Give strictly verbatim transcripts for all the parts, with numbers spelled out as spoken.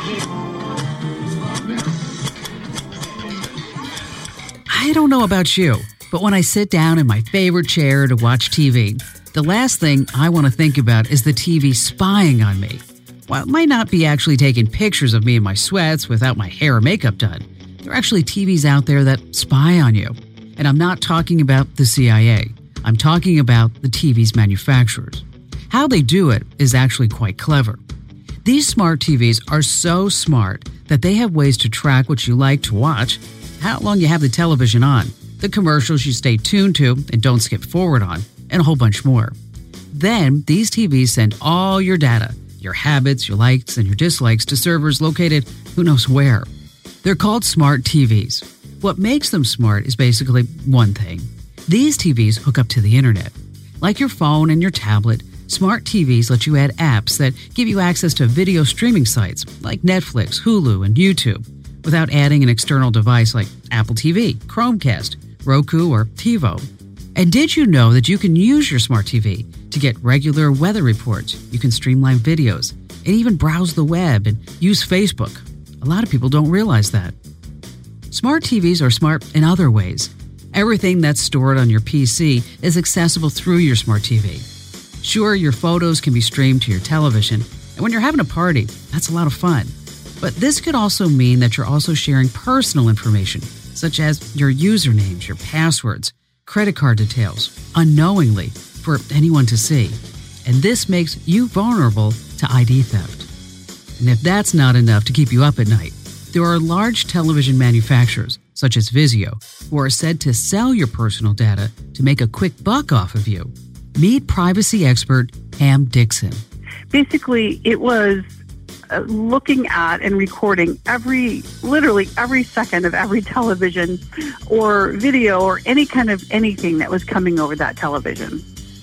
I don't know about you, but when I sit down in my favorite chair to watch T V, the last thing I want to think about is the T V spying on me. While it might not be actually taking pictures of me in my sweats without my hair or makeup done, there are actually T Vs out there that spy on you. And I'm not talking about the C I A. I'm talking about the T V's manufacturers. How they do it is actually quite clever. These smart T Vs are so smart that they have ways to track what you like to watch, how long you have the television on, the commercials you stay tuned to and don't skip forward on, and a whole bunch more. Then, these T Vs send all your data, your habits, your likes, and your dislikes to servers located who knows where. They're called smart T Vs. What makes them smart is basically one thing. These T Vs hook up to the internet. Like your phone and your tablet, smart T Vs let you add apps that give you access to video streaming sites like Netflix, Hulu, and YouTube without adding an external device like Apple T V, Chromecast, Roku, or TiVo. And did you know that you can use your smart T V to get regular weather reports? You can streamline videos and even browse the web and use Facebook. A lot of people don't realize that. Smart T Vs are smart in other ways. Everything that's stored on your P C is accessible through your smart T V. Sure, your photos can be streamed to your television, and when you're having a party, that's a lot of fun. But this could also mean that you're also sharing personal information, such as your usernames, your passwords, credit card details, unknowingly for anyone to see. And this makes you vulnerable to I D theft. And if that's not enough to keep you up at night, there are large television manufacturers, such as Vizio, who are said to sell your personal data to make a quick buck off of you. Meet privacy expert Pam Dixon. Basically, it was uh, looking at and recording every, literally every second of every television or video or any kind of anything that was coming over that television.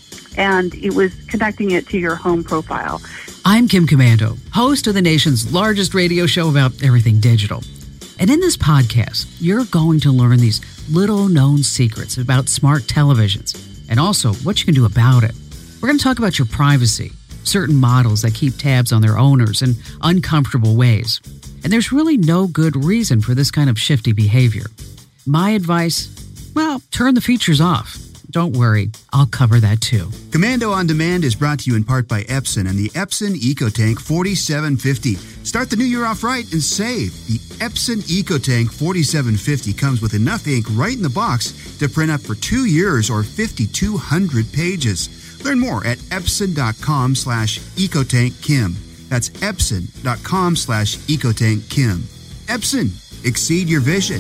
And it was connecting it to your home profile. I'm Kim Komando, host of the nation's largest radio show about everything digital. And in this podcast, you're going to learn these little-known secrets about smart televisions and also what you can do about it. We're going to talk about your privacy, certain models that keep tabs on their owners in uncomfortable ways. And there's really no good reason for this kind of shifty behavior. My advice, well, turn the features off. Don't worry, I'll cover that too. Komando On Demand is brought to you in part by Epson and the Epson EcoTank forty-seven fifty. Start the new year off right and save. The Epson EcoTank forty-seven fifty comes with enough ink right in the box to print up for two years or fifty-two hundred pages. Learn more at epson.com slash ecotankkim. That's epson.com slash ecotankkim. Epson, exceed your vision.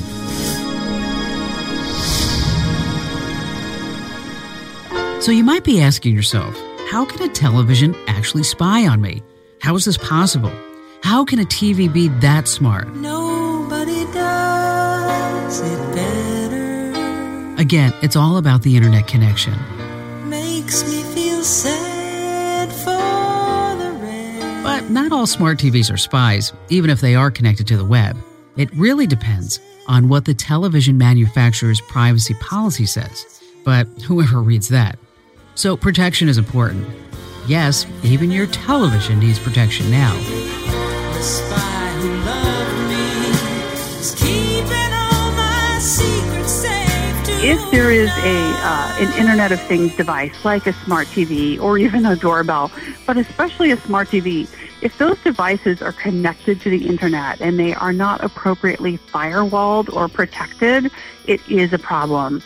So you might be asking yourself, how can a television actually spy on me? How is this possible? How can a T V be that smart? Nobody does it better. Again, it's all about the internet connection. Makes me feel sad for the rest. But not all smart T Vs are spies, even if they are connected to the web. It really depends on what the television manufacturer's privacy policy says. But whoever reads that. So protection is important. Yes, even your television needs protection now. The spy who loved me is keeping all my secrets safe too. If there is a uh, an Internet of Things device like a smart T V or even a doorbell, but especially a smart T V, if those devices are connected to the internet and they are not appropriately firewalled or protected, it is a problem.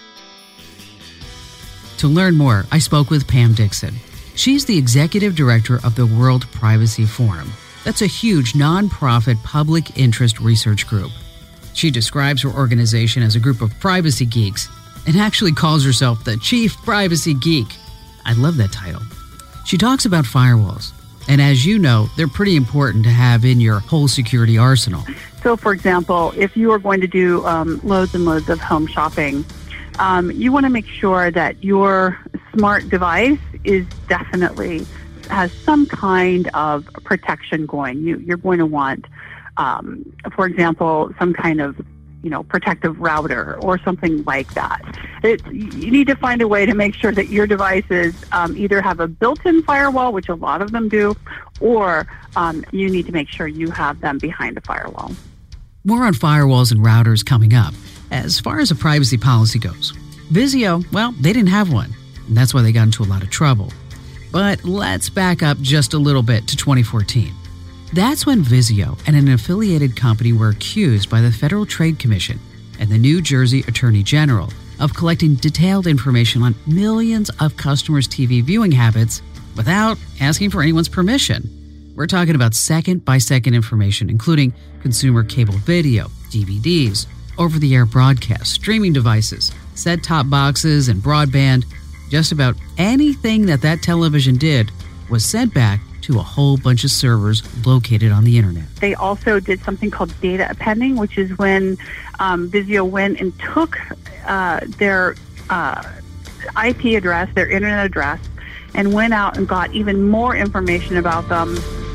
To learn more, I spoke with Pam Dixon. She's the executive director of the World Privacy Forum. That's a huge nonprofit public interest research group. She describes her organization as a group of privacy geeks and actually calls herself the Chief Privacy Geek. I love that title. She talks about firewalls. And as you know, they're pretty important to have in your whole security arsenal. So, for example, if you are going to do um, loads and loads of home shopping, Um, you want to make sure that your smart device is definitely has some kind of protection going. You, you're going to want, um, for example, some kind of you know, protective router or something like that. It, you need to find a way to make sure that your devices um, either have a built-in firewall, which a lot of them do, or um, you need to make sure you have them behind a firewall. More on firewalls and routers coming up. As far as a privacy policy goes, Vizio, well, they didn't have one, and that's why they got into a lot of trouble. But let's back up just a little bit to twenty fourteen. That's when Vizio and an affiliated company were accused by the Federal Trade Commission and the New Jersey Attorney General of collecting detailed information on millions of customers' T V viewing habits without asking for anyone's permission. We're talking about second-by-second information, including consumer cable video, D V Ds, over-the-air broadcasts, streaming devices, set-top boxes, and broadband. Just about anything that that television did was sent back to a whole bunch of servers located on the internet. They also did something called data appending, which is when um, Vizio went and took uh, their uh, I P address, their internet address, and went out and got even more information about them.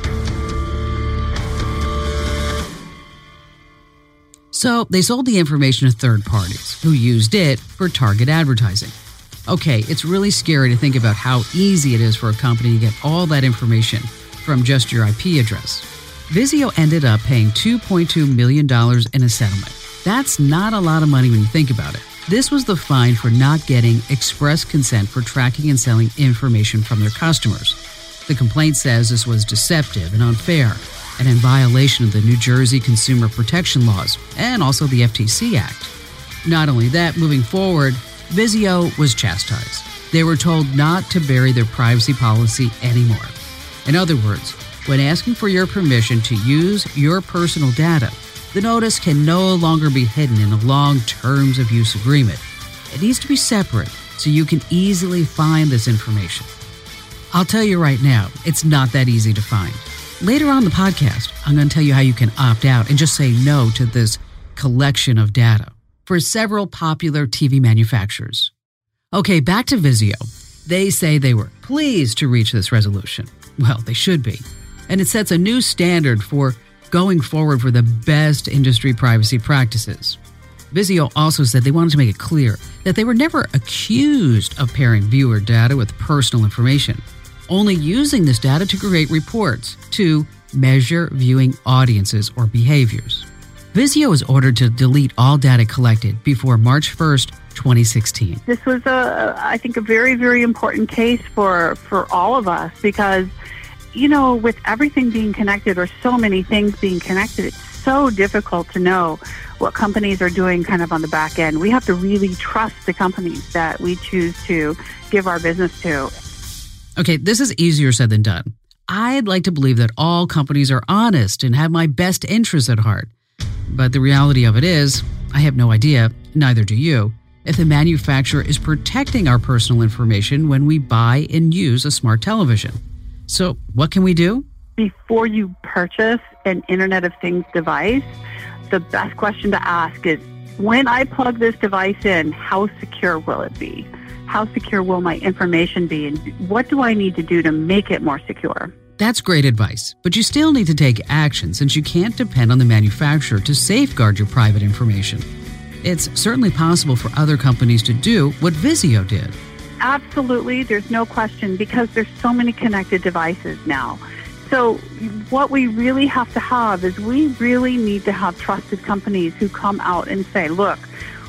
So they sold the information to third parties who used it for target advertising. Okay, it's really scary to think about how easy it is for a company to get all that information from just your I P address. Vizio ended up paying two point two million dollars in a settlement. That's not a lot of money when you think about it. This was the fine for not getting express consent for tracking and selling information from their customers. The complaint says this was deceptive and unfair, and in violation of the New Jersey Consumer Protection Laws and also the F T C Act. Not only that, moving forward, Vizio was chastised. They were told not to bury their privacy policy anymore. In other words, when asking for your permission to use your personal data, the notice can no longer be hidden in a long terms of use agreement. It needs to be separate so you can easily find this information. I'll tell you right now, it's not that easy to find. Later on in the podcast, I'm going to tell you how you can opt out and just say no to this collection of data for several popular T V manufacturers. Okay, back to Vizio. They say they were pleased to reach this resolution. Well, they should be. And it sets a new standard for going forward for the best industry privacy practices. Vizio also said they wanted to make it clear that they were never accused of pairing viewer data with personal information, only using this data to create reports to measure viewing audiences or behaviors. Vizio was ordered to delete all data collected before March first, twenty sixteen. This was, a, I think, a very, very important case for, for all of us because, you know, with everything being connected or so many things being connected, it's so difficult to know what companies are doing kind of on the back end. We have to really trust the companies that we choose to give our business to. Okay, this is easier said than done. I'd like to believe that all companies are honest and have my best interests at heart. But the reality of it is, I have no idea, neither do you, if the manufacturer is protecting our personal information when we buy and use a smart television. So what can we do? Before you purchase an Internet of Things device, the best question to ask is, when I plug this device in, how secure will it be? How secure will my information be? And what do I need to do to make it more secure? That's great advice, but you still need to take action since you can't depend on the manufacturer to safeguard your private information. It's certainly possible for other companies to do what Vizio did. Absolutely, there's no question, because there's so many connected devices now. So what we really have to have is we really need to have trusted companies who come out and say, look,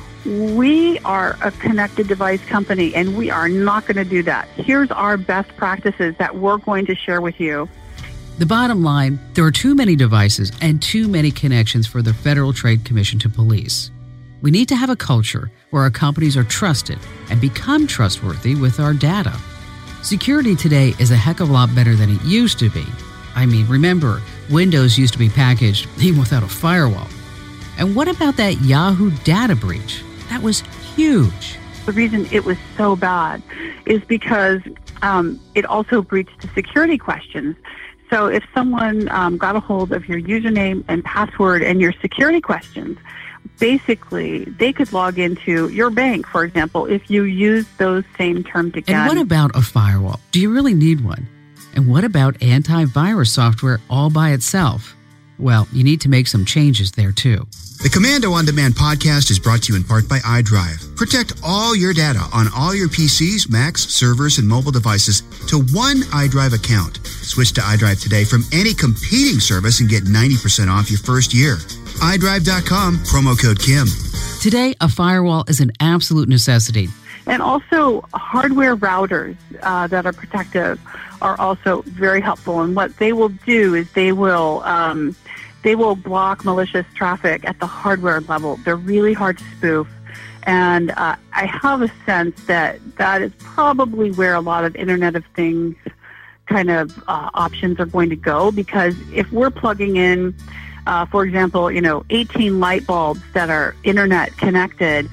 we are a connected device company and we are not going to do that. Here's our best practices that we're going to share with you. The bottom line, there are too many devices and too many connections for the Federal Trade Commission to police. We need to have a culture where our companies are trusted and become trustworthy with our data. Security today is a heck of a lot better than it used to be. I mean, remember, Windows used to be packaged even without a firewall. And what about that Yahoo data breach? That was huge. The reason it was so bad is because um, it also breached the security questions. So if someone um, got a hold of your username and password and your security questions, basically they could log into your bank, for example, if you use those same terms again. And what about a firewall? Do you really need one? And what about antivirus software all by itself? Well, you need to make some changes there too. The Commando On Demand podcast is brought to you in part by iDrive. Protect all your data on all your P Cs, Macs, servers, and mobile devices to one iDrive account. Switch to iDrive today from any competing service and get ninety percent off your first year. i drive dot com, promo code Kim. Today, a firewall is an absolute necessity. And also, hardware routers uh, that are protective are also very helpful. And what they will do is they will um, they will block malicious traffic at the hardware level. They're really hard to spoof. And uh, I have a sense that that is probably where a lot of Internet of Things kind of uh, options are going to go, because if we're plugging in, uh, for example, you know, eighteen light bulbs that are Internet connected,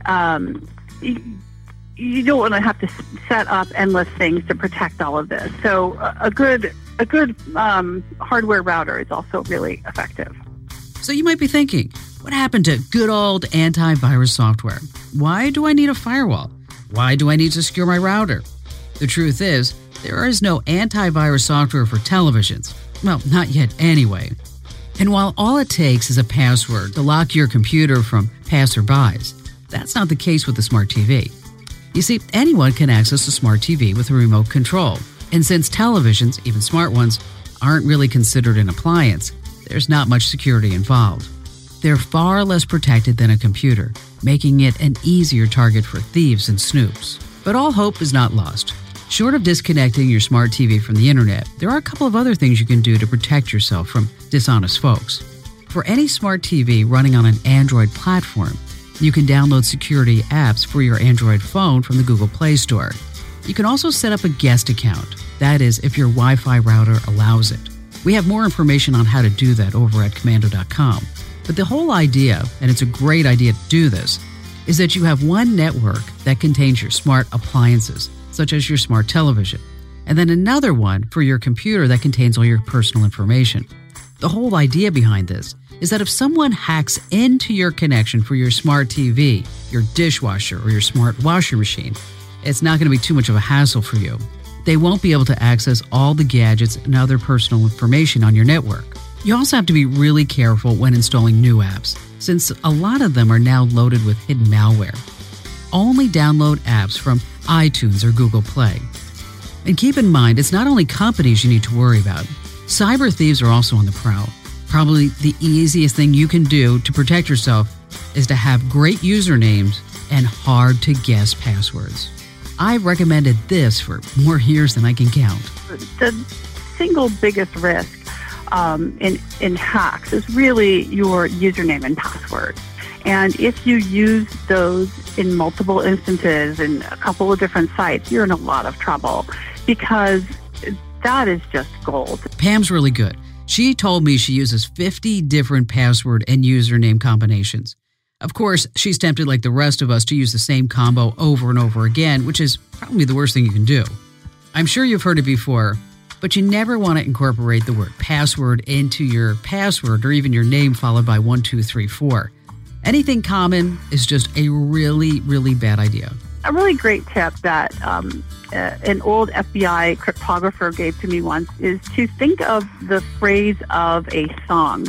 um, you, you don't want to have to set up endless things to protect all of this. So a, a good a good um, hardware router is also really effective. So you might be thinking, what happened to good old antivirus software? Why do I need a firewall? Why do I need to secure my router? The truth is, there is no antivirus software for televisions. Well, not yet anyway. And while all it takes is a password to lock your computer from passerbys, that's not the case with the smart T V. You see, anyone can access a smart T V with a remote control. And since televisions, even smart ones, aren't really considered an appliance, there's not much security involved. They're far less protected than a computer, making it an easier target for thieves and snoops. But all hope is not lost. Short of disconnecting your smart T V from the internet, there are a couple of other things you can do to protect yourself from dishonest folks. For any smart T V running on an Android platform, you can download security apps for your Android phone from the Google Play Store. You can also set up a guest account. That is, if your Wi-Fi router allows it. We have more information on how to do that over at commando dot com. But the whole idea, and it's a great idea to do this, is that you have one network that contains your smart appliances, such as your smart television, and then another one for your computer that contains all your personal information. The whole idea behind this is that if someone hacks into your connection for your smart T V, your dishwasher, or your smart washing machine, it's not going to be too much of a hassle for you. They won't be able to access all the gadgets and other personal information on your network. You also have to be really careful when installing new apps, since a lot of them are now loaded with hidden malware. Only download apps from iTunes or Google Play. And keep in mind, it's not only companies you need to worry about. Cyber thieves are also on the prowl. Probably the easiest thing you can do to protect yourself is to have great usernames and hard-to-guess passwords. I've recommended this for more years than I can count. The single biggest risk um, in, in hacks is really your username and password. And if you use those in multiple instances in a couple of different sites, you're in a lot of trouble, because that is just gold. Pam's really good. She told me she uses fifty different password and username combinations. Of course, she's tempted like the rest of us to use the same combo over and over again, which is probably the worst thing you can do. I'm sure you've heard it before, but you never want to incorporate the word password into your password or even your name followed by one, two, three, four. Anything common is just a really, really bad idea. A really great tip that um, uh, an old F B I cryptographer gave to me once is to think of the phrase of a song.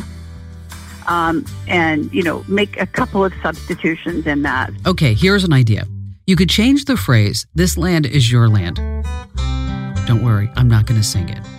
Um, and, you know, make a couple of substitutions in that. Okay, here's an idea. You could change the phrase, "This land is your land." Don't worry, I'm not going to sing it.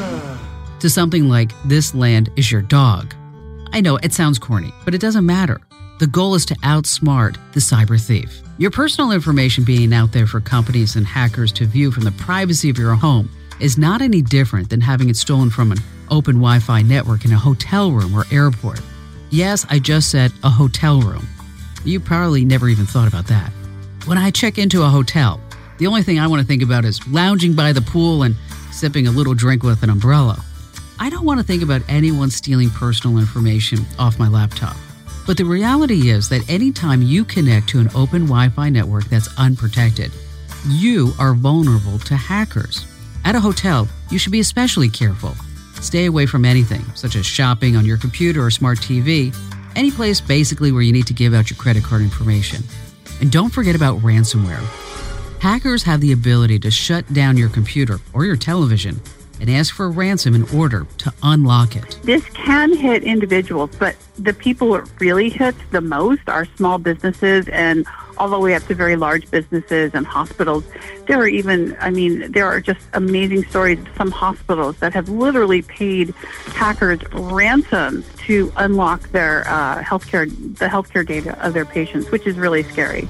To something like, "This land is your dog." I know, it sounds corny, but it doesn't matter. The goal is to outsmart the cyber thief. Your personal information being out there for companies and hackers to view from the privacy of your home is not any different than having it stolen from an open Wi-Fi network in a hotel room or airport. Yes, I just said a hotel room. You probably never even thought about that. When I check into a hotel, the only thing I want to think about is lounging by the pool and sipping a little drink with an umbrella. I don't want to think about anyone stealing personal information off my laptop. But the reality is that anytime you connect to an open Wi-Fi network that's unprotected, you are vulnerable to hackers. At a hotel, you should be especially careful. Stay away from anything, such as shopping on your computer or smart T V, any place basically where you need to give out your credit card information. And don't forget about ransomware. Hackers have the ability to shut down your computer or your television and ask for a ransom in order to unlock it. This can hit individuals, but the people it really hits the most are small businesses, and all the way up to very large businesses and hospitals. There are even, I mean, there are just amazing stories of some hospitals that have literally paid hackers ransoms to unlock their uh, healthcare, the healthcare data of their patients, which is really scary.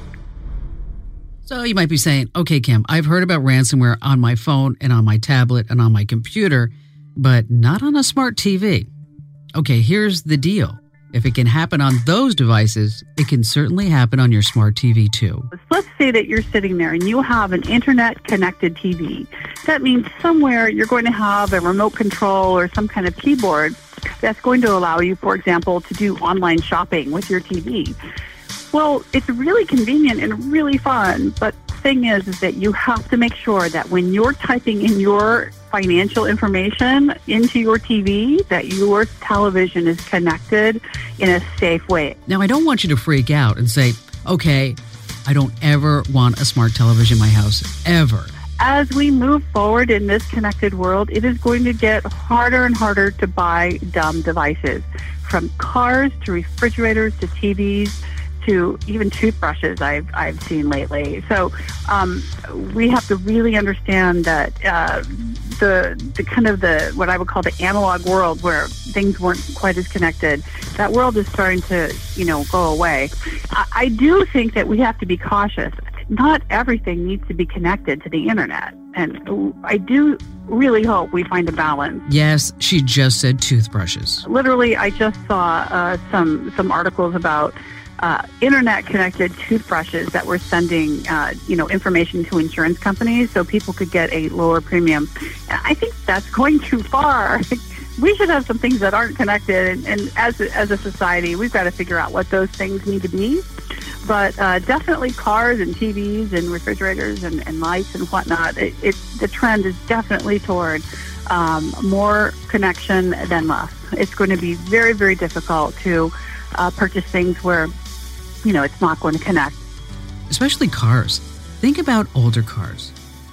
So you might be saying, okay, Kim, I've heard about ransomware on my phone and on my tablet and on my computer, but not on a smart T V. Okay, here's the deal. If it can happen on those devices, it can certainly happen on your smart T V too. Let's say that you're sitting there and you have an internet-connected T V. That means somewhere you're going to have a remote control or some kind of keyboard that's going to allow you, for example, to do online shopping with your T V. Well, it's really convenient and really fun, but the thing is, is that you have to make sure that when you're typing in your financial information into your T V, that your television is connected in a safe way. Now, I don't want you to freak out and say, okay, I don't ever want a smart television in my house, ever. As we move forward in this connected world, it is going to get harder and harder to buy dumb devices, from cars to refrigerators to T Vs, to even toothbrushes I've I've seen lately. So um, we have to really understand that uh, the the kind of the what I would call the analog world, where things weren't quite as connected, that world is starting to, you know, go away. I, I do think that we have to be cautious. Not everything needs to be connected to the internet, and I do really hope we find a balance. Yes, she just said toothbrushes. Literally, I just saw uh, some some articles about Uh, internet-connected toothbrushes that were sending, uh, you know, information to insurance companies so people could get a lower premium. And I think that's going too far. We should have some things that aren't connected, and, and as a, as a society, we've got to figure out what those things need to be. But uh, definitely cars and T Vs and refrigerators and, and lights and whatnot, it, it, the trend is definitely toward um, more connection than less. It's going to be very, very difficult to uh, purchase things where, you know, it's not going to connect. Especially cars. Think about older cars.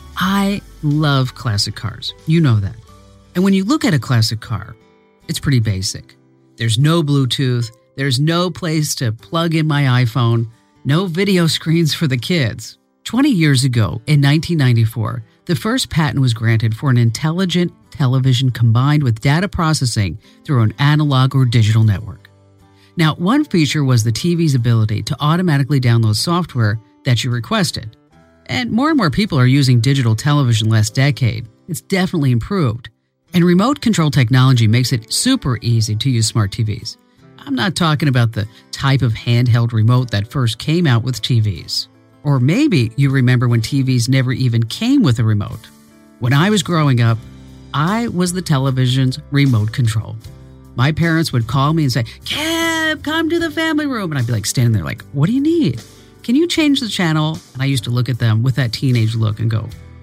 I love classic cars. You know that. And when you look at a classic car, it's pretty basic. There's no Bluetooth. There's no place to plug in my iPhone. No video screens for the kids. twenty years ago, in nineteen ninety-four, the first patent was granted for an intelligent television combined with data processing through an analog or digital network. Now, one feature was the T V's ability to automatically download software that you requested. And more and more people are using digital television last decade. It's definitely improved. And remote control technology makes it super easy to use smart T Vs. I'm not talking about the type of handheld remote that first came out with T Vs. Or maybe you remember when T Vs never even came with a remote. When I was growing up, I was the television's remote control. My parents would call me and say, Kev, come to the family room. And I'd be like standing there like, what do you need? Can you change the channel? And I used to look at them with that teenage look and go,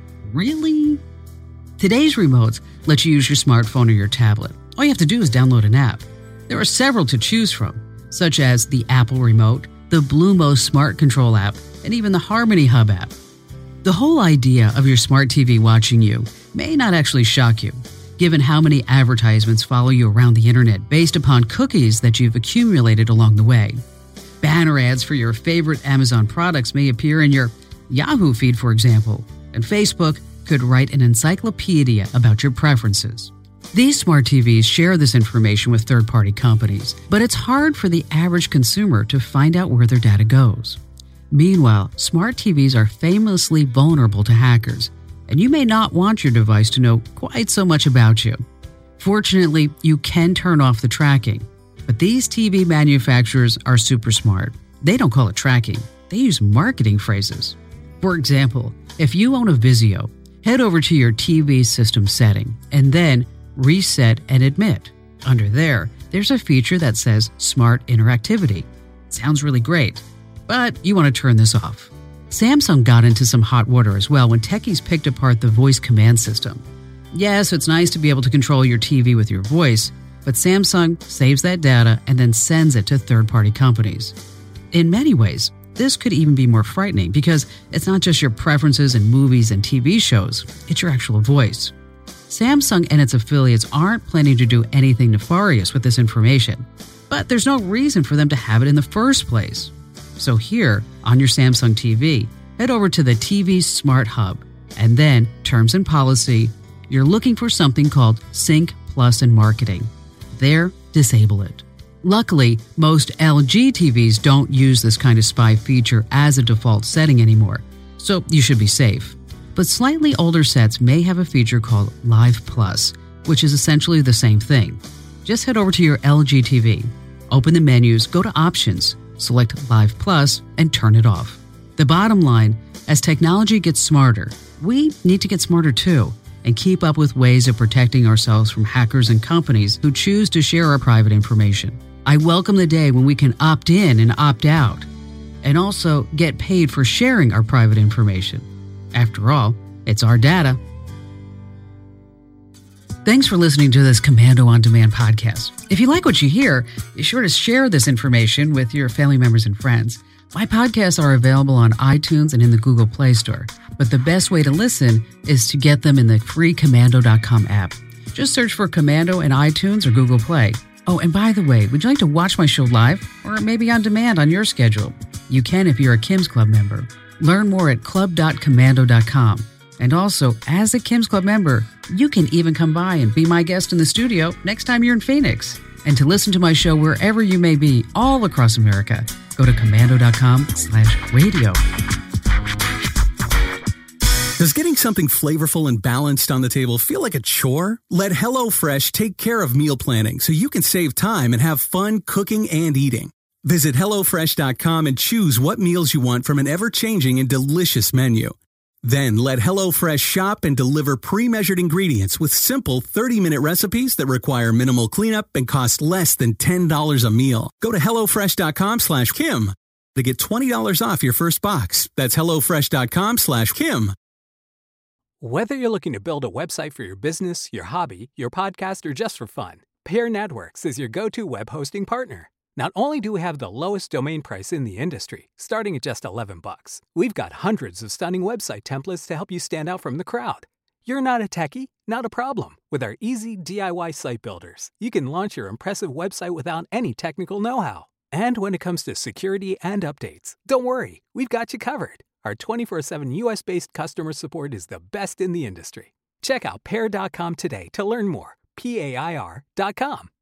really? Today's remotes let you use your smartphone or your tablet. All you have to do is download an app. There are several to choose from, such as the Apple Remote, the Blumo Smart Control app, and even the Harmony Hub app. The whole idea of your smart T V watching you may not actually shock you, given how many advertisements follow you around the internet based upon cookies that you've accumulated along the way. Banner ads for your favorite Amazon products may appear in your Yahoo feed, for example, and Facebook could write an encyclopedia about your preferences. These smart T Vs share this information with third-party companies, but it's hard for the average consumer to find out where their data goes. Meanwhile, smart T Vs are famously vulnerable to hackers, and you may not want your device to know quite so much about you. Fortunately, you can turn off the tracking, but these T V manufacturers are super smart. They don't call it tracking. They use marketing phrases. For example, if you own a Vizio, head over to your T V system setting and then reset and admit. Under there, there's a feature that says Smart Interactivity. Sounds really great, but you want to turn this off. Samsung got into some hot water as well when techies picked apart the voice command system. Yes, it's nice to be able to control your T V with your voice, but Samsung saves that data and then sends it to third-party companies. In many ways, this could even be more frightening because it's not just your preferences in movies and T V shows, it's your actual voice. Samsung and its affiliates aren't planning to do anything nefarious with this information, but there's no reason for them to have it in the first place. So here, on your Samsung T V, head over to the T V Smart Hub, and then Terms and Policy. You're looking for something called Sync Plus in Marketing. There, disable it. Luckily, most L G T Vs don't use this kind of spy feature as a default setting anymore, so you should be safe. But slightly older sets may have a feature called Live Plus, which is essentially the same thing. Just head over to your L G T V, open the menus, go to Options, select Live Plus, and turn it off. The bottom line, as technology gets smarter, we need to get smarter too, and keep up with ways of protecting ourselves from hackers and companies who choose to share our private information. I welcome the day when we can opt in and opt out, and also get paid for sharing our private information. After all, it's our data. Thanks for listening to this Komando On Demand podcast. If you like what you hear, be sure to share this information with your family members and friends. My podcasts are available on iTunes and in the Google Play Store, but the best way to listen is to get them in the free komando dot com app. Just search for Komando in iTunes or Google Play. Oh, and by the way, would you like to watch my show live or maybe on demand on your schedule? You can if you're a Kim's Club member. Learn more at club dot komando dot com. And also, as a Kim's Club member, you can even come by and be my guest in the studio next time you're in Phoenix. And to listen to my show wherever you may be all across America, go to komando dot com slash radio. Does getting something flavorful and balanced on the table feel like a chore? Let HelloFresh take care of meal planning so you can save time and have fun cooking and eating. Visit hello fresh dot com and choose what meals you want from an ever-changing and delicious menu. Then let HelloFresh shop and deliver pre-measured ingredients with simple thirty-minute recipes that require minimal cleanup and cost less than ten dollars a meal. Go to hello fresh dot com slash Kim to get twenty dollars off your first box. That's hello fresh dot com slash Kim. Whether you're looking to build a website for your business, your hobby, your podcast, or just for fun, Pair Networks is your go-to web hosting partner. Not only do we have the lowest domain price in the industry, starting at just eleven bucks, we've got hundreds of stunning website templates to help you stand out from the crowd. You're not a techie? Not a problem. With our easy D I Y site builders, you can launch your impressive website without any technical know-how. And when it comes to security and updates, don't worry, we've got you covered. Our twenty-four seven U S-based customer support is the best in the industry. Check out pair dot com today to learn more. P A I R dot com.